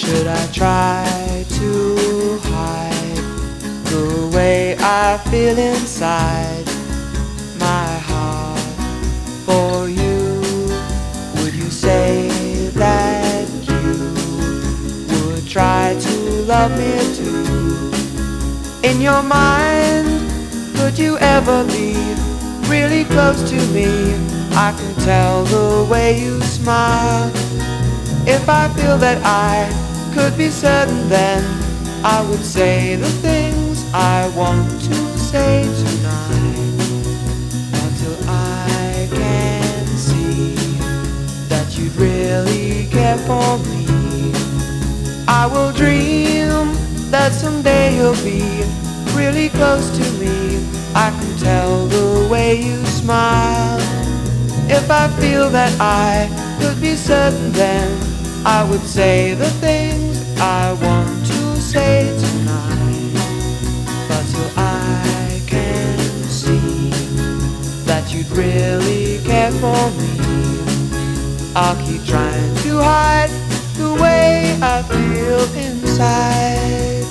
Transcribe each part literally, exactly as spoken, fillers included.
Should I try to hide the way I feel inside my heart for you? Would you say that you would try to love me too? In your mind, could you ever be really close to me? I can tell the way you smile. If I feel that I could be certain, then I would say the things I want to say tonight. Until I can see that you'd really care for me, I will dream that someday you'll be really close to me. I can tell the way you smile. If I feel that I could be certain, then I would say the things I want to say tonight. But till I can see that you'd really care for me, I'll keep trying to hide the way I feel inside.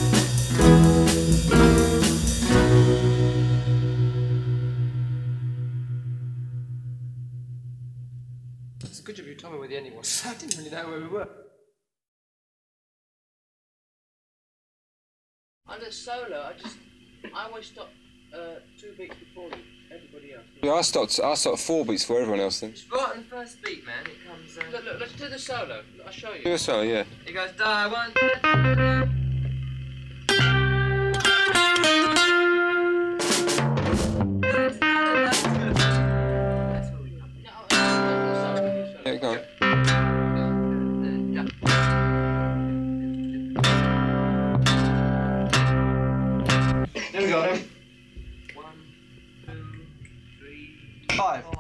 It's a good job you told me where the ending was. I didn't really know where we were. On the solo, I just, I always stop uh, two beats before you, everybody else. Yeah, I stopped. I stopped four beats for everyone else. Then. It's right on the first beat, man. It comes. Uh... Look, look, let's do the solo. I'll show you. Do a solo, yeah. It goes da one. Da, Yeah, go on. There we go then. One, two, three, Five. four.